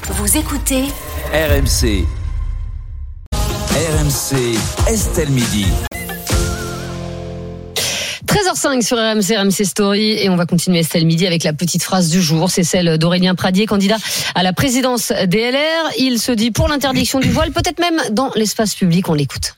Vous écoutez RMC. RMC, Estelle Midi. 13h05 sur RMC Story et on va continuer Estelle Midi avec la petite phrase du jour. C'est celle d'Aurélien Pradier, candidat à la présidence des LR. Il se dit pour l'interdiction du voile, peut-être même dans l'espace public. On l'écoute.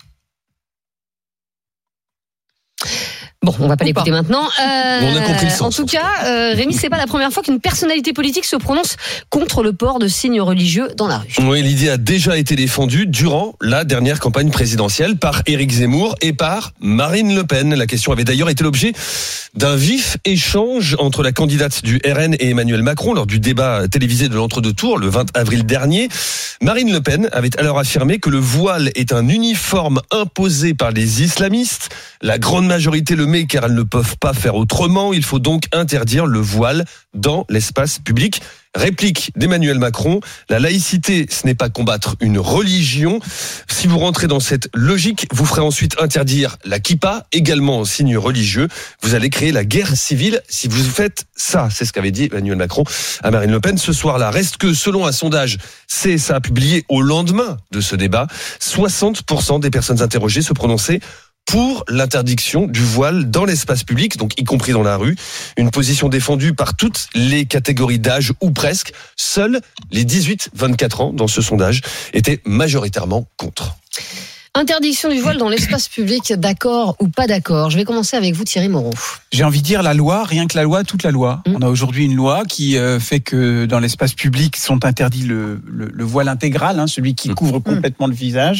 Bon, on va pas l'écouter maintenant. On a compris le sens. En tout cas, Rémi, c'est pas la première fois qu'une personnalité politique se prononce contre le port de signes religieux dans la rue. Oui, l'idée a déjà été défendue durant la dernière campagne présidentielle par Éric Zemmour et par Marine Le Pen. La question avait d'ailleurs été l'objet d'un vif échange entre la candidate du RN et Emmanuel Macron lors du débat télévisé de l'entre-deux tours le 20 avril dernier. Marine Le Pen avait alors affirmé que le voile est un uniforme imposé par les islamistes. La grande majorité le met car elles ne peuvent pas faire autrement. Il faut donc interdire le voile dans l'espace public. Réplique d'Emmanuel Macron, la laïcité, ce n'est pas combattre une religion. Si vous rentrez dans cette logique, vous ferez ensuite interdire la kippa, également signe religieux. Vous allez créer la guerre civile si vous faites ça. C'est ce qu'avait dit Emmanuel Macron à Marine Le Pen ce soir-là. Reste que, selon un sondage CSA publié au lendemain de ce débat, 60% des personnes interrogées se prononçaient pour l'interdiction du voile dans l'espace public, donc y compris dans la rue. Une position défendue par toutes les catégories d'âge, ou presque. Seuls les 18-24 ans dans ce sondage étaient majoritairement contre. Interdiction du voile dans l'espace public, d'accord ou pas d'accord? Je vais commencer avec vous, Thierry Moreau. J'ai envie de dire la loi, rien que la loi, toute la loi. On a aujourd'hui une loi qui fait que dans l'espace public sont interdits le voile intégral, celui qui couvre complètement le visage,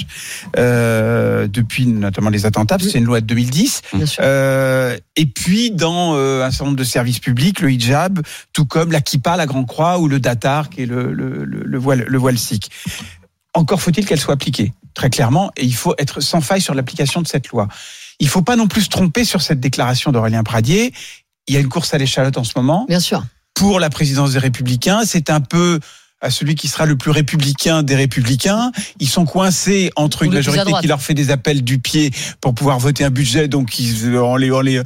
depuis notamment les attentats, c'est une loi de 2010. Et puis dans un certain nombre de services publics, le hijab, tout comme la kippa, la Grande Croix, ou le datar, qui est le voile sikh. Encore faut-il qu'elle soit appliquée, très clairement, et il faut être sans faille sur l'application de cette loi. Il ne faut pas non plus se tromper sur cette déclaration d'Aurélien Pradier. Il y a une course à l'échalote en ce moment. Bien sûr. Pour la présidence des Républicains, c'est un peu à celui qui sera le plus républicain des Républicains. Ils sont coincés entre une majorité qui leur fait des appels du pied pour pouvoir voter un budget, donc on les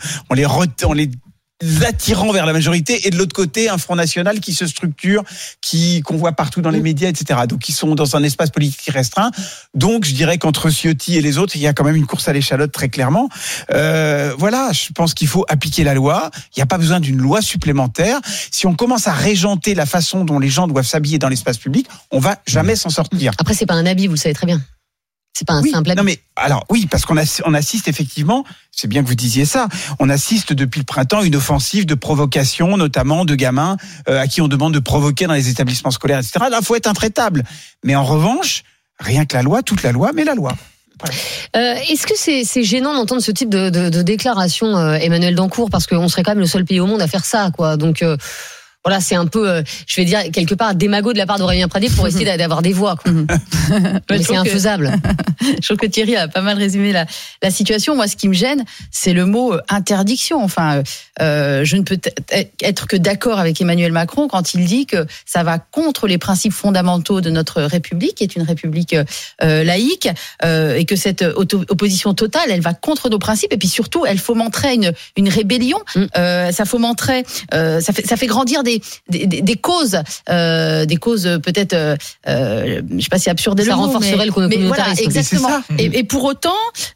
attirant vers la majorité, et de l'autre côté un Front National qui se structure, qu'on voit partout dans les médias, etc. Donc ils sont dans un espace politique restreint. Donc je dirais qu'entre Ciotti et les autres, il y a quand même une course à l'échalote, très clairement. Voilà, je pense qu'il faut appliquer la loi. Il n'y a pas besoin d'une loi supplémentaire. Si on commence à régenter la façon dont les gens doivent s'habiller dans l'espace public, on va jamais s'en sortir. Après, c'est pas un habit, vous le savez très bien. C'est pas un simple habit. Non mais alors oui, parce qu'on assiste effectivement, c'est bien que vous disiez ça, on assiste depuis le printemps à une offensive de provocation, notamment de gamins à qui on demande de provoquer dans les établissements scolaires, etc. Là, il faut être intraitable. Mais en revanche, rien que la loi, toute la loi, mais la loi. Est-ce que c'est gênant d'entendre ce type de déclaration, Emmanuel Dancourt, parce qu'on serait quand même le seul pays au monde à faire ça, quoi. Donc voilà, c'est un peu, je vais dire, quelque part, démago de la part d'Aurélien Pradier pour essayer d'avoir des voix, quoi. Mais c'est infaisable. Je trouve que Thierry a pas mal résumé la situation. Moi, ce qui me gêne, c'est le mot interdiction. Enfin, je ne peux être que d'accord avec Emmanuel Macron quand il dit que ça va contre les principes fondamentaux de notre République, qui est une République laïque, et que cette opposition totale, elle va contre nos principes, et puis surtout, elle fomenterait une rébellion. Ça fomenterait, ça fait grandir des causes peut-être, je sais pas si absurde est le mot, renforcerait le communautarisme. Voilà, exactement. Et pour autant,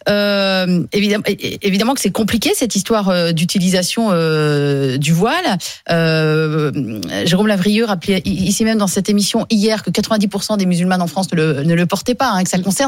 évidemment que c'est compliqué cette histoire d'utilisation du voile. Jérôme Lavrieux rappelait ici même dans cette émission hier que 90% des musulmanes en France ne le portaient pas, que ça concerne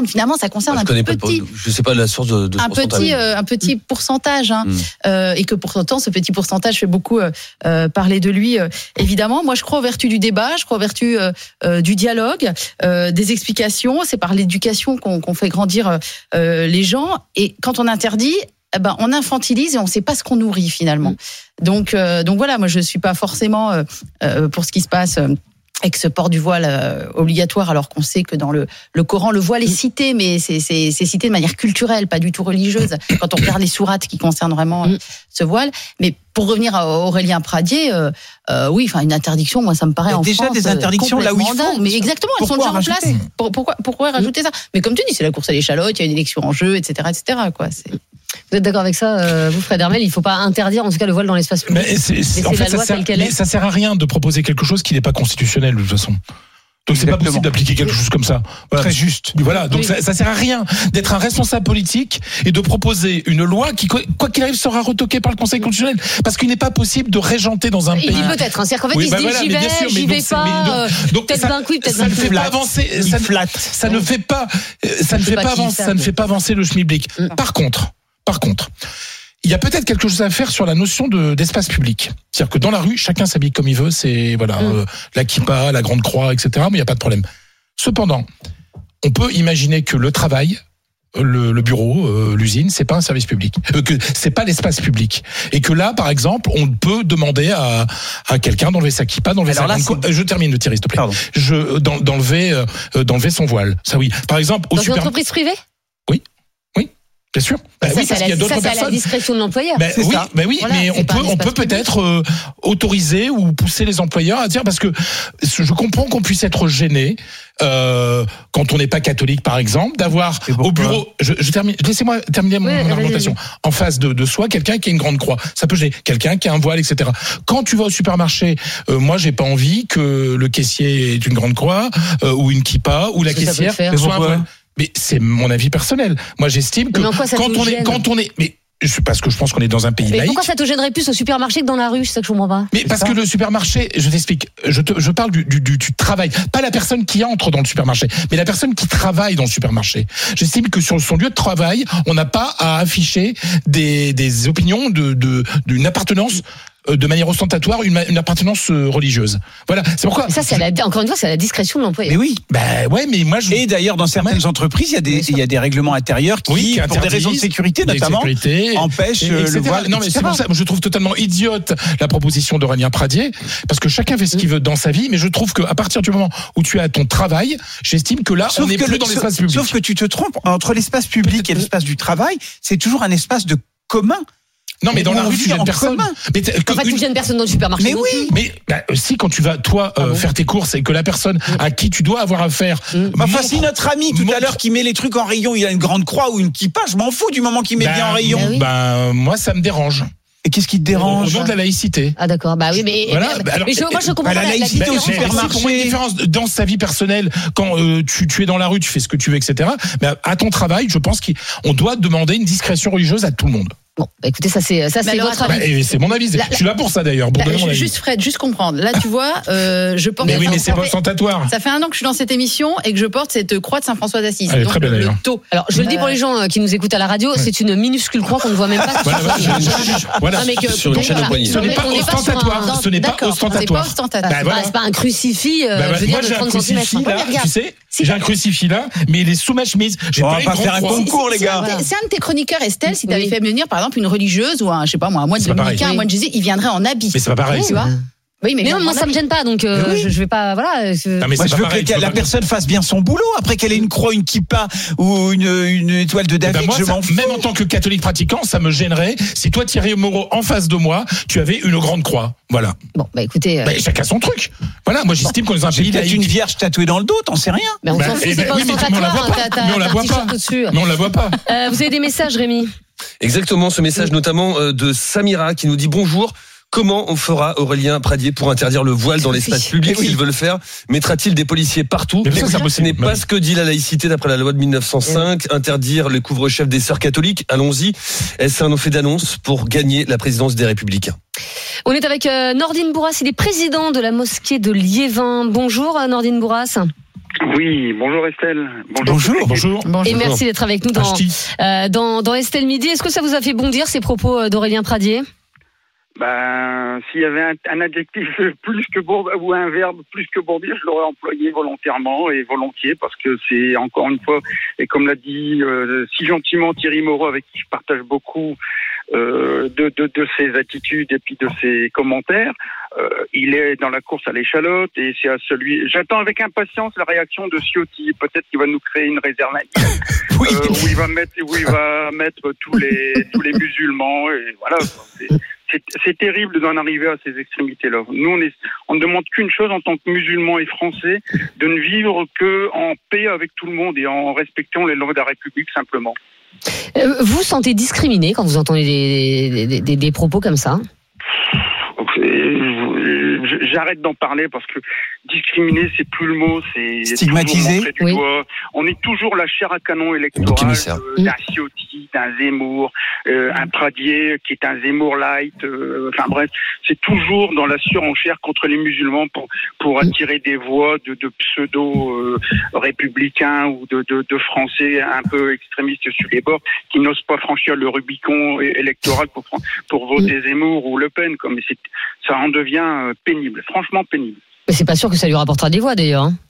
je sais pas la source de un petit pourcentage, et que pourtant ce petit pourcentage fait beaucoup parler de lui. Évidemment, moi je crois aux vertus du débat, je crois aux vertus du dialogue, des explications. C'est par l'éducation qu'on fait grandir les gens. Et quand on interdit, on infantilise et on ne sait pas ce qu'on nourrit finalement. Donc voilà, moi je suis pas forcément pour ce qui se passe avec ce port du voile obligatoire, alors qu'on sait que dans le Coran, le voile est cité, mais c'est cité de manière culturelle, pas du tout religieuse, quand on regarde les sourates qui concernent vraiment ce voile. Mais pour revenir à Aurélien Pradier, oui, une interdiction, moi ça me paraît en déjà France des interdictions là où il faut. Mais exactement, elles sont déjà en place. Pourquoi rajouter ça? Mais comme tu dis, c'est la course à l'échalote, il y a une élection en jeu, etc., quoi. Vous êtes d'accord avec ça, vous, Fred Hermel? Il ne faut pas interdire, en tout cas, le voile dans l'espace public. En fait, ça sert à rien de proposer quelque chose qui n'est pas constitutionnel, de toute façon. Donc c'est pas Exactement. possible d'appliquer quelque chose comme ça. Voilà. Très juste. Voilà, donc ça sert à rien d'être un responsable politique et de proposer une loi qui, quoi qu'il arrive, sera retoquée par le Conseil constitutionnel. Parce qu'il n'est pas possible de régenter dans un pays. Il dit peut-être, c'est-à-dire qu'en fait, Oui, il bah se dit voilà, j'y mais vais, bien sûr, j'y mais vais donc, pas, donc peut-être ça- d'un coup, peut-être ça d'un ne coup. fait pas avancer, ça ne fait pas, ça ne fait pas avancer, ça ne fait pas avancer le schmilblick. Par contre, il y a peut-être quelque chose à faire sur la notion d'espace public. C'est-à-dire que dans la rue, chacun s'habille comme il veut, c'est la kippa, la grande croix, etc. Mais il n'y a pas de problème. Cependant, on peut imaginer que le travail, le bureau, l'usine, c'est pas un service public, que c'est pas l'espace public, et que là, par exemple, on peut demander à quelqu'un d'enlever sa kippa, d'enlever sa grande croix. Je termine, Thierry, s'il te plaît. Pardon. D'enlever son voile. Ça oui. Par exemple, au Dans une entreprise privée? Bien sûr. Ça, Oui, parce qu'il y a d'autres c'est à la personnes. discrétion de l'employeur. Oui, Voilà, mais c'est pas un on peut espace public. peut-être autoriser ou pousser les employeurs à dire, parce que je comprends qu'on puisse être gêné quand on n'est pas catholique, par exemple, d'avoir au bureau. Je termine. Laissez-moi terminer mon argumentation. En face de soi, quelqu'un qui a une grande croix. Ça peut gêner. Quelqu'un qui a un voile, etc. Quand tu vas au supermarché, moi, j'ai pas envie que le caissier ait une grande croix ou une kippa ou la Parce que ça peut caissière le faire. soit un voile. Mais c'est mon avis personnel. Moi, j'estime que Mais en quoi ça te gêne parce que je pense qu'on est dans un pays Mais laïque. pourquoi ça te gênerait plus au supermarché que dans la rue? C'est ça que je comprends pas. Mais parce que le supermarché, je t'explique, je parle du travail, pas la personne qui entre dans le supermarché, mais la personne qui travaille dans le supermarché. J'estime que sur son lieu de travail, on n'a pas à afficher des opinions d'une appartenance de manière ostentatoire, une appartenance religieuse. Voilà, c'est pourquoi. Mais ça, encore une fois, c'est à la discrétion de l'employeur. Mais oui. Ouais, mais moi Et d'ailleurs, dans certaines entreprises, il y a des règlements intérieurs qui pour des raisons de sécurité notamment, empêchent le voile. Non, mais c'est pour ça, je trouve totalement idiote la proposition d'Aurélien Pradier, parce que chacun fait ce qu'il veut dans sa vie, mais je trouve qu'à partir du moment où tu as ton travail, j'estime que là, on n'est plus dans l'espace public. Sauf que tu te trompes, entre l'espace public et l'espace du travail, c'est toujours un espace de commun. Non, mais dans la rue, tu gênes personne. Mais tu gênes personne dans le supermarché. Mais non oui. plus. Mais si, quand tu vas, toi, faire tes courses et que la personne à qui tu dois avoir affaire. Enfin, si notre ami tout à l'heure qui met les trucs en rayon, il a une grande croix ou une kippa, je m'en fous du moment qu'il met bien en rayon. Moi, ça me dérange. Et qu'est-ce qui te dérange? Au nom de la laïcité. Ah d'accord, bah oui, mais Voilà. moi je comprends la laïcité au différence. supermarché. Pour moi, une différence dans sa vie personnelle, quand tu es dans la rue, tu fais ce que tu veux, etc. Mais à ton travail, je pense qu'on doit demander une discrétion religieuse à tout le monde. Bon, bah écoutez, ça c'est alors, votre avis. Et c'est mon avis. Je suis là pour ça d'ailleurs. Pour donner mon avis. Juste Fred, juste comprendre. Là, tu vois, je porte. Mais oui, mais c'est pas ostentatoire. Ça fait 1 an que je suis dans cette émission et que je porte cette croix de Saint-François d'Assise. Elle est Donc, très belle, le d'ailleurs. taux. Alors, je le dis pour les gens qui nous écoutent à la radio, c'est une minuscule croix qu'on ne voit même pas. Voilà. Ah, mais que- Sur une donc, chaîne au voilà. poignet. Ce n'est pas On n'est pas sur ostentatoire. un- Ce n'est pas D'accord, c'est pas ostentatoire. ostentatoire. Bah, voilà. C'est pas un crucifix, je veux dire, Moi, de j'ai un 30 crucifix cm. là, tu sais, j'ai un crucifix là, mais il est sous ma chemise. J'ai On pas va une pas grande faire un croix. concours, les gars. C'est un de tes chroniqueurs, Estelle, si t'avais Oui. fait venir, par exemple, une religieuse ou un, je sais pas moi, un moine C'est pas dominicain, pareil. un moine jésuite, il viendrait en habit. Mais c'est pas pareil. Tu vois? Oui, mais Mais non, moi ça me gêne pas, donc je vais pas, voilà. Non, mais Moi, c'est je veux pas pareil, que tu peux la pas- personne fasse bien son boulot. Après qu'elle ait une croix, une kippa ou une étoile de Eh ben, David, moi, je ça, m'en fous. même en tant que catholique pratiquant, ça me gênerait si toi, Thierry Moreau, en face de moi, tu avais une grande croix. Voilà. Bon, bah écoutez, Chacun son truc. Voilà, moi j'estime qu'on est dans un J'ai pays peut-être laïque. une vierge tatouée dans le dos, t'en sais rien. mais on s'en fout, c'est pas oui, mais on la ostentatoire. voit pas. T'as Mais on la un voit t-shirt pas. au-dessus. Mais on la voit pas. Vous avez des messages, Rémi? Exactement, ce message notamment de Samira qui nous dit bonjour. Comment on fera Aurélien Pradier pour interdire le voile dans l'espace public s'il veut le faire? Mettra-t-il des policiers partout? Mais ça, c'est Ce impossible. n'est pas ce que dit la laïcité d'après la loi de 1905. Interdire le couvre-chef des sœurs catholiques. Allons-y. Est-ce un effet d'annonce pour gagner la présidence des Républicains? On est avec Nordine Bourras, il est président de la mosquée de Liévin. Bonjour Nordine Bourras. Oui, bonjour Estelle. Bonjour. Et merci d'être avec nous dans Estelle Midi. Est-ce que ça vous a fait bondir ces propos d'Aurélien Pradier? Ben, s'il y avait un adjectif plus que ou un verbe plus que bondir, je l'aurais employé volontairement et volontiers parce que c'est encore une fois, et comme l'a dit si gentiment Thierry Moreau, avec qui je partage beaucoup de ses attitudes et puis de ses commentaires, il est dans la course à l'échalote et c'est à celui. J'attends avec impatience la réaction de Ciotti. Peut-être qu'il va nous créer une réserve Oui. où il va mettre tous les musulmans et voilà. C'est terrible d'en arriver à ces extrémités-là. Nous, on ne demande qu'une chose en tant que musulmans et français, de ne vivre que en paix avec tout le monde et en respectant les lois de la République simplement. Vous sentez discriminé quand vous entendez des propos comme ça? j'arrête d'en parler parce que discriminer, c'est plus le mot, c'est stigmatiser. Oui. On est toujours la chair à canon électorale d'un Ciotti, d'un Zemmour, un Pradier qui est un Zemmour light. Enfin bref, c'est toujours dans la surenchère contre les musulmans pour attirer des voix de pseudo républicains ou de Français un peu extrémistes sur les bords qui n'osent pas franchir le Rubicon électoral pour voter Zemmour ou Le Pen. Comme ça en devient pénible, franchement pénible. Mais c'est pas sûr que ça lui rapportera des voix d'ailleurs. Hein.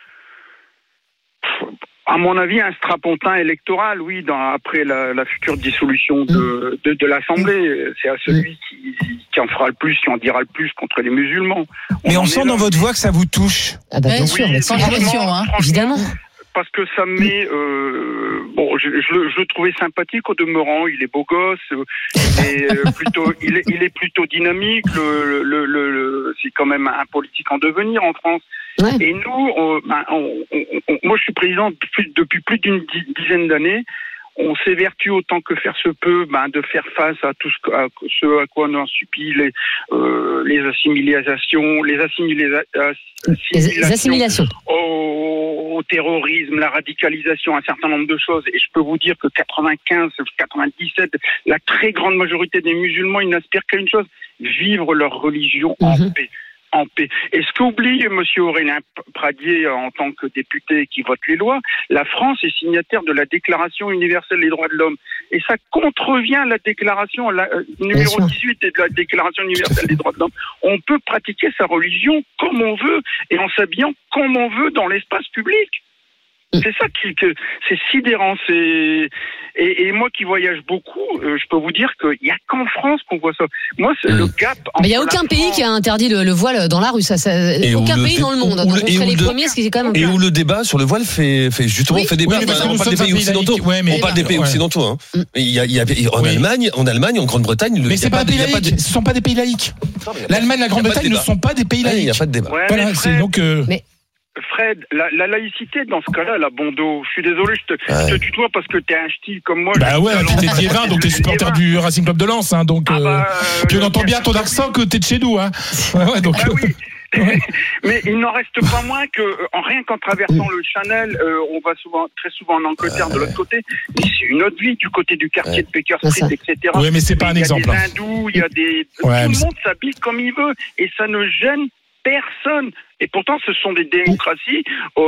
À mon avis, un strapontin électoral, oui, après la future dissolution de l'Assemblée, c'est à celui qui en fera le plus, qui en dira le plus contre les musulmans. Mais on sent dans votre voix que ça vous touche. Ah bah bien sûr, sans l'émotion, hein. Évidemment. Parce que ça me met... je le trouvais sympathique au demeurant. Il est beau gosse. Il est plutôt dynamique. C'est quand même un politique en devenir en France. Ouais. Et nous, moi, je suis président depuis plus d'une dizaine d'années. On s'évertue autant que faire se peut de faire face à tout ce à quoi on a subi les assimilations au terrorisme, la radicalisation, un certain nombre de choses. Et je peux vous dire que 95, 97, la très grande majorité des musulmans, ils n'aspirent qu'à une chose, vivre leur religion en paix. En paix. Et ce qu'oublie M. Aurélien Pradier en tant que député qui vote les lois, la France est signataire de la Déclaration universelle des droits de l'homme. Et ça contrevient à la déclaration numéro 18 de la Déclaration universelle des droits de l'homme. On peut pratiquer sa religion comme on veut et en s'habillant comme on veut dans l'espace public. C'est ça c'est sidérant. Et moi qui voyage beaucoup, je peux vous dire qu'il n'y a qu'en France qu'on voit ça. Moi, c'est le gap. Mais il n'y a aucun pays qui a interdit le voile dans la rue. Aucun pays dans le monde. Donc on serait les premiers, ce qui est quand même. Et où le débat sur le voile fait débat. On parle des pays occidentaux. On parle des pays occidentaux. En Allemagne, en Grande-Bretagne. Mais c'est pas un pays laïque. Ce sont pas des pays laïques. L'Allemagne, la Grande-Bretagne ne sont pas des pays laïques. Il n'y a pas de débat. Voilà, c'est donc. Fred, la laïcité, dans ce cas-là, la bon dos. Je suis désolé, je te tutoie parce que t'es un ch'ti comme moi. Bah ouais, puis t'es Liévin, donc t'es supporter du Racing Club de Lens, hein, donc puis on entend bien ton accent que t'es de chez nous, hein. Ouais, donc. Ah oui. Mais il n'en reste pas moins que, rien qu'en traversant le Channel, on va très souvent en Angleterre de l'autre côté. Mais c'est une autre vie du côté du quartier de Baker Street, etc. Oui, mais c'est pas un exemple. Il y a des hindous, il y a des. Tout le monde s'habille comme il veut et ça ne gêne personne. Et pourtant, ce sont des démocraties.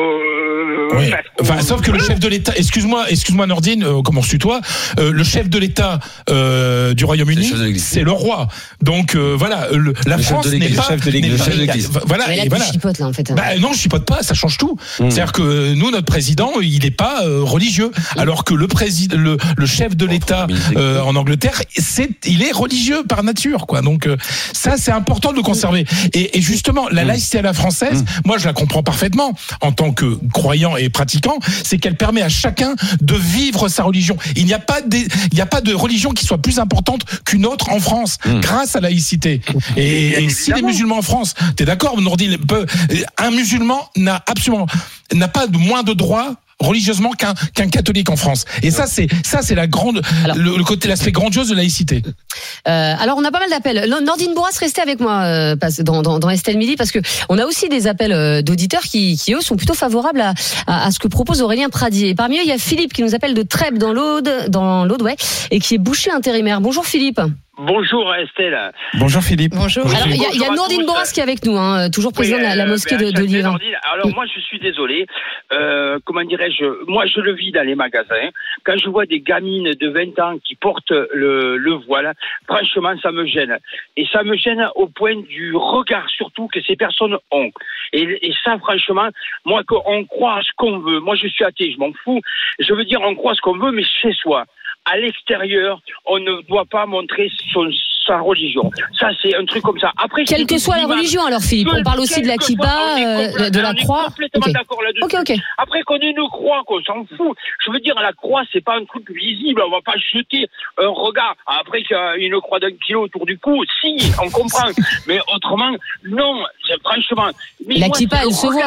Sauf que le chef de l'État, excuse-moi Nordine, comme on se tutoie, le chef de l'État du Royaume-Uni, c'est le roi. Donc voilà, la France n'est pas. Le chef de l'Église. Voilà. Mais là, tu chipotes là en fait. Non, je chipote pas, ça change tout. C'est-à-dire que nous, notre président, il n'est pas religieux, alors que le chef de l'État en Angleterre, il est religieux par nature, quoi. Donc ça, c'est important de le conserver. Et justement, la laïcité à la française. Moi, je la comprends parfaitement en tant que croyant et pratiquant, c'est qu'elle permet à chacun de vivre sa religion. Il n'y a pas de religion qui soit plus importante qu'une autre en France, grâce à la laïcité. Et si les musulmans en France, t'es d'accord, Nourdine, un musulman n'a pas de moins de droits religieusement qu'un catholique en France. Et ça c'est l'aspect grandiose de la laïcité. Alors on a pas mal d'appels. Nordine Bourras, restez avec moi dans Estelle Midi parce que on a aussi des appels d'auditeurs qui eux sont plutôt favorables à ce que propose Aurélien Pradier. Et parmi eux, il y a Philippe qui nous appelle de Trèbes dans l'Aude, et qui est boucher intérimaire. Bonjour Philippe. Bonjour Estelle. Bonjour Philippe. Bonjour. Alors il y a Nordine Bourras qui est avec nous, toujours président de la mosquée de Liévin. Alors moi je suis désolé, comment dirais-je, moi je le vis dans les magasins, quand je vois des gamines de 20 ans qui portent le voile, franchement ça me gêne. Et ça me gêne au point du regard surtout que ces personnes ont. Et ça franchement, moi qu'on croit ce qu'on veut, moi je suis athée, je m'en fous, je veux dire on croit ce qu'on veut mais chez soi. À l'extérieur, on ne doit pas montrer sa religion. Ça, c'est un truc comme ça. Après, quelle que soit la religion, alors Philippe, on parle aussi de la kippa, de la croix. On est complètement d'accord là-dessus. Okay. Après qu'on ait une croix, qu'on s'en fout. Je veux dire, la croix, c'est pas un truc visible. On va pas jeter un regard. Après qu'il y a une croix d'1 kilo autour du cou, si, on comprend. Mais autrement, non. Franchement. Mais la kippa, elle se voit.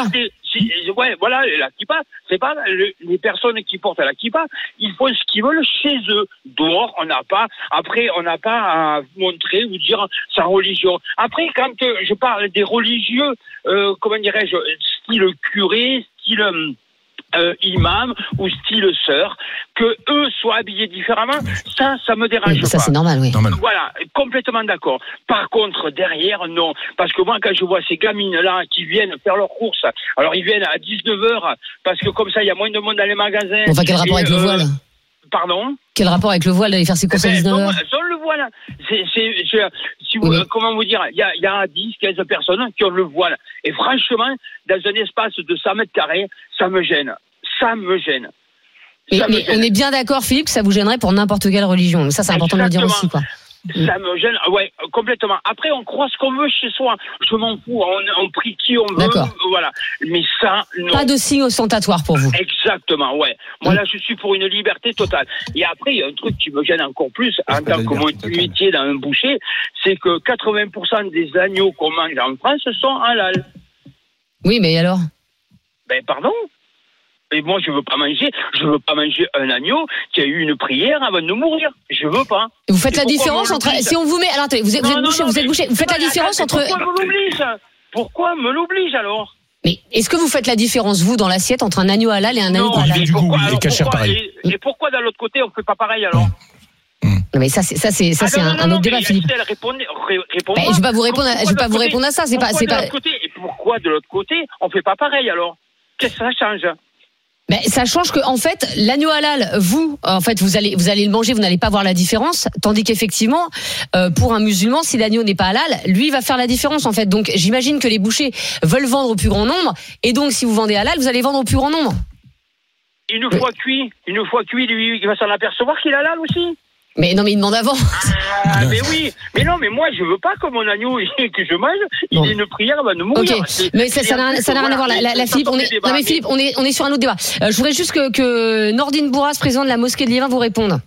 voilà, la kippa, c'est pas les personnes qui portent la kippa, ils font ce qu'ils veulent chez eux. Dehors, on n'a pas à montrer ou dire sa religion. Après, quand je parle des religieux, comment dirais-je, style curé, style imam ou style sœur, que eux soient habillés différemment, ça me dérange pas. Ça c'est normal, oui. Voilà, complètement d'accord. Par contre, derrière, non. Parce que moi, quand je vois ces gamines-là qui viennent faire leurs courses, alors ils viennent à 19h, parce que comme ça, il y a moins de monde dans les magasins. Enfin, quel rapport avec le voile? Pardon? Quel rapport avec le voile d'aller faire ses courses à 19h? Elles ont le voile. Comment vous dire, il y a 10, 15 personnes qui ont le voile. Et franchement, dans un espace de 100 mètres carrés, ça me gêne. Mais on est bien d'accord, Philippe, que ça vous gênerait pour n'importe quelle religion. Donc ça, c'est important de le dire aussi, quoi. Ça me gêne, ouais, complètement. Après, on croit ce qu'on veut chez soi. Je m'en fous. On prie qui on veut. D'accord. Voilà. Mais ça, non. Pas de signe ostentatoire pour vous. Exactement, ouais. Moi, là, je suis pour une liberté totale. Et après, il y a un truc qui me gêne encore plus, en tant que métier dans un boucher, c'est que 80% des agneaux qu'on mange en France sont halal. Oui, mais alors? Ben, pardon? Et moi, je veux pas manger un agneau qui a eu une prière avant de mourir. Je veux pas. Vous faites la différence entre, si on vous met, alors attendez, vous êtes bouché, vous faites la différence entre. Pourquoi me l'oblige alors? Mais est-ce que vous faites la différence, vous, dans l'assiette, entre un agneau halal et un agneau halal? Et pourquoi d'un autre côté, on fait pas pareil alors? Non mais ça c'est un autre débat, Philippe. Je vais pas vous répondre à ça, c'est pas. Et pourquoi de l'autre côté, on fait pas pareil alors? Qu'est-ce que ça change? Ben, ça change que, en fait, l'agneau halal, vous allez le manger, vous n'allez pas voir la différence, tandis qu'effectivement, pour un musulman, si l'agneau n'est pas halal, lui, il va faire la différence, en fait. Donc, j'imagine que les bouchers veulent vendre au plus grand nombre, et donc, si vous vendez halal, vous allez vendre au plus grand nombre. Une fois cuit, lui, il va s'en apercevoir qu'il est halal aussi. Mais non, mais il demande avant. Ah, mais oui. Mais non, mais moi, je veux pas que mon agneau que je mange, il ait une prière avant de mourir. Ok. Mais ça n'a rien à voir. La Philippe, Philippe, on est sur un autre débat. Je voudrais juste que Nordine Bourras, président de la mosquée de Liévin, vous réponde.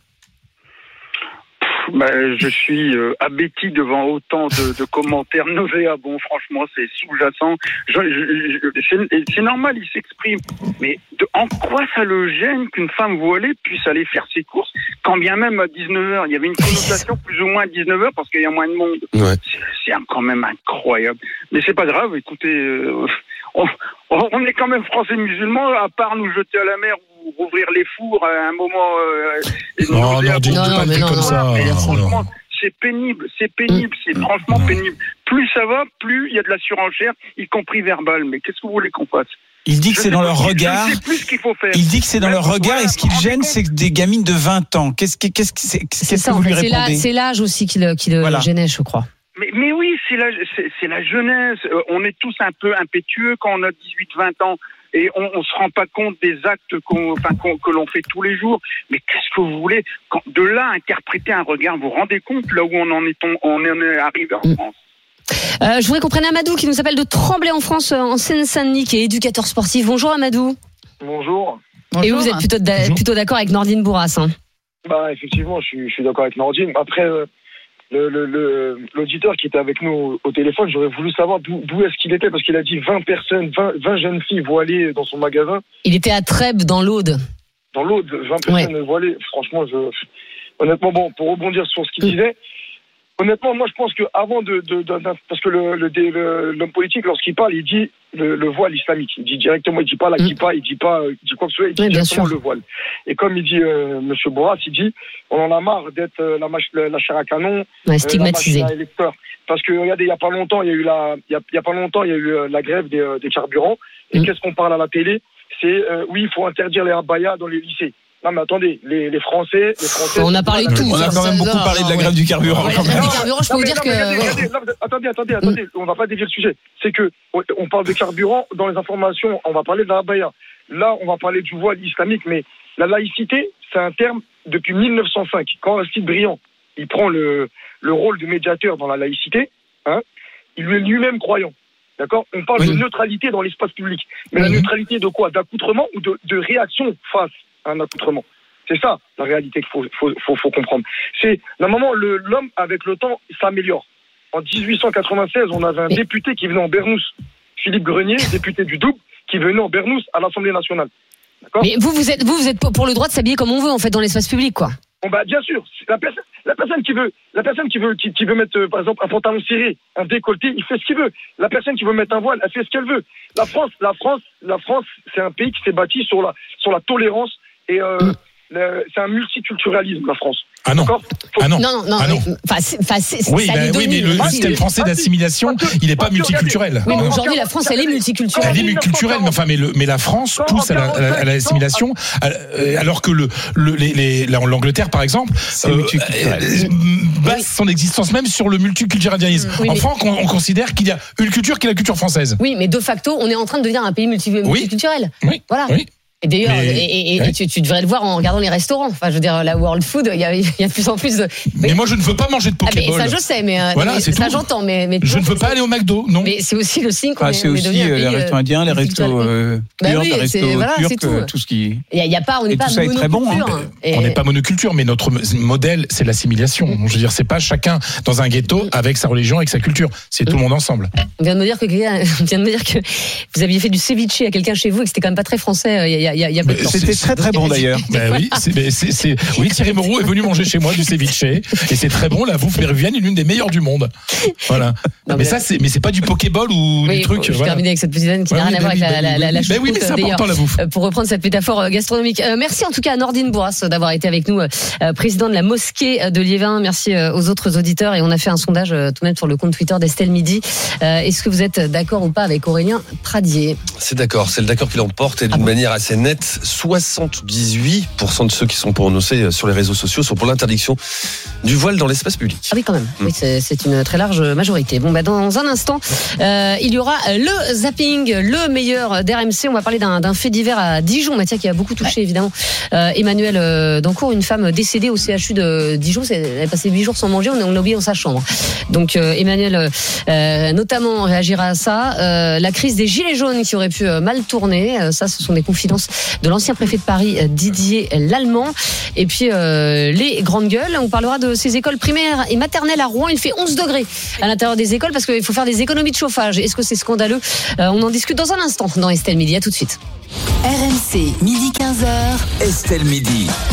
Je suis abéti devant autant de commentaires nauséabonds. Franchement, c'est sous-jacent. C'est normal, il s'exprime. Mais en quoi ça le gêne qu'une femme voilée puisse aller faire ses courses, quand bien même à 19h? Il y avait une connotation plus ou moins à 19h parce qu'il y a moins de monde. Ouais. C'est quand même incroyable. Mais c'est pas grave, écoutez, on est quand même français musulmans, à part nous jeter à la mer ou rouvrir les fours à un moment. Franchement, c'est pénible, c'est franchement pénible. Plus ça va, plus il y a de la surenchère, y compris verbale. Mais qu'est-ce que vous voulez qu'on fasse? Il dit que c'est dans leur regard. Je sais plus ce qu'il faut faire. Il dit que c'est dans leur regard, et ce qui le gêne, c'est que des gamines de 20 ans. Qu'est-ce que vous lui répondez? C'est l'âge aussi qui le gênait, je crois. Mais oui, c'est la jeunesse. On est tous un peu impétueux quand on a 18-20 ans. Et on se rend pas compte des actes que l'on fait tous les jours. Mais qu'est-ce que vous voulez? De là à interpréter un regard, vous vous rendez compte là où on en est arrivé en France? Je voudrais qu'on prenne Amadou qui nous appelle de Tremblay en France, en Seine-Saint-Denis, qui est éducateur sportif. Bonjour Amadou. Bonjour. Et vous êtes plutôt d'accord avec Nordine Bourras, hein? Effectivement, je suis d'accord avec Nordine. Après, l'auditeur qui était avec nous au téléphone, j'aurais voulu savoir d'où est-ce qu'il était, parce qu'il a dit 20 personnes, 20 jeunes filles voilées dans son magasin. Il était à Trèbes, dans l'Aude. Dans l'Aude, 20 personnes voilées. Franchement, honnêtement, pour rebondir sur ce qu'il disait, honnêtement, moi je pense que avant parce que l'homme politique, lorsqu'il parle, il dit le voile islamique. Il dit directement, il dit pas la kippa, il dit quoi que ce soit, il dit directement le voile. Et comme il dit Monsieur Bourras, il dit on en a marre d'être la chair à canon, stigmatisé. La machine à électeur. Parce que regardez, il y a pas longtemps, il y a eu la grève des carburants. Et qu'est-ce qu'on parle à la télé? C'est oui, il faut interdire les abayas dans les lycées. Non mais attendez, les Français. On a parlé de tout. On a quand même beaucoup parlé de la grève du carburant. La grève du carburant, je peux vous dire que. Attendez, on va pas dévier le sujet. C'est que on parle de carburant dans les informations. On va parler de la abaya. Là, on va parler du voile islamique, mais la laïcité, c'est un terme depuis 1905. Quand Aristide Briand, il prend le rôle de médiateur dans la laïcité, il est lui-même croyant. D'accord? On parle de neutralité dans l'espace public. Mais la neutralité de quoi? D'accoutrement ou de réaction face à un accoutrement? C'est ça, la réalité qu'il faut comprendre. C'est, d'un moment, l'homme, avec le temps, s'améliore. En 1896, on avait un député qui venait en Bernousse. Philippe Grenier, député du Doubs, qui venait en Bernous à l'Assemblée nationale. D'accord ? Mais vous êtes pour le droit de s'habiller comme on veut, en fait, dans l'espace public, quoi. Bon, bah, bien sûr, la personne qui veut mettre, par exemple, un pantalon serré, un décolleté, il fait ce qu'il veut. La personne qui veut mettre un voile, elle fait ce qu'elle veut. La France, c'est un pays qui s'est bâti sur la tolérance et, c'est un multiculturalisme, la France. Ah non. D'accord ? Ah non. Non. Oui, mais le système français d'assimilation, il n'est pas multiculturel. Oui, mais aujourd'hui, la France, elle est multiculturelle. Elle est multiculturelle, mais la France pousse à l'assimilation, alors que l'Angleterre, par exemple, base son existence même sur le multiculturalisme. En France, on considère qu'il y a une culture qui est la culture française. Oui, mais de facto, on est en train de devenir un pays multiculturel. Oui. Voilà. Oui. Et d'ailleurs, tu devrais le voir en regardant les restaurants. Enfin, je veux dire, la World Food, il y a de plus en plus de. Mais moi, je ne veux pas manger de Pokéball. Ça, je sais, mais voilà, c'est ça, tout. j'entends. Mais je ne veux pas aller au McDo, non. Mais c'est aussi le signe qu'on est c'est aussi les restos indiens, les restos kurdes, les restos turcs, tout ce qui. Il y a pas, on n'est pas monoculture. On n'est pas monoculture, mais notre modèle, c'est l'assimilation. Je veux dire, c'est pas chacun dans un ghetto avec sa religion, avec sa culture. C'est tout le monde ensemble. On vient de me dire que vous aviez fait du ceviche à quelqu'un chez vous et que c'était quand même pas très français. Il y a peu de temps. C'était très bon d'ailleurs. Oui, Thierry Moreau est venu manger chez moi du ceviche et c'est très bon. La bouffe péruvienne est l'une des meilleures du monde. Voilà. Mais c'est pas du Pokéball ou du truc. Je termine avec cette petite vanne qui n'a rien à voir avec la choucroute. Oui, mais c'est important la bouffe. Pour reprendre cette métaphore gastronomique. Merci en tout cas à Nordine Bourras d'avoir été avec nous, président de la mosquée de Liévin. Merci aux autres auditeurs et on a fait un sondage tout de même sur le compte Twitter d'Estelle Midi. Est-ce que vous êtes d'accord ou pas avec Aurélien Pradier ? C'est d'accord qui l'emporte et d'une manière assez nette. 78% de ceux qui sont prononcés sur les réseaux sociaux sont pour l'interdiction du voile dans l'espace public. Ah oui, quand même. Oui, c'est une très large majorité. Bon, dans un instant, il y aura le zapping, le meilleur d'RMC. On va parler d'un fait divers à Dijon, Mathia, qui a beaucoup touché, évidemment, Emmanuel Dancourt, une femme décédée au CHU de Dijon. Elle a passé 8 jours sans manger, on l'a oublié dans sa chambre. Donc, Emmanuel, notamment, réagira à ça. La crise des gilets jaunes qui aurait pu mal tourner. Ça, ce sont des confidences de l'ancien préfet de Paris, Didier Lallemand. Et puis les grandes gueules, on parlera de ces écoles primaires et maternelles à Rouen. Il fait 11 degrés à l'intérieur des écoles parce qu'il faut faire des économies de chauffage. Est-ce que c'est scandaleux ? On en discute dans un instant dans Estelle Midi. À tout de suite. RMC, midi 15h. Estelle Midi.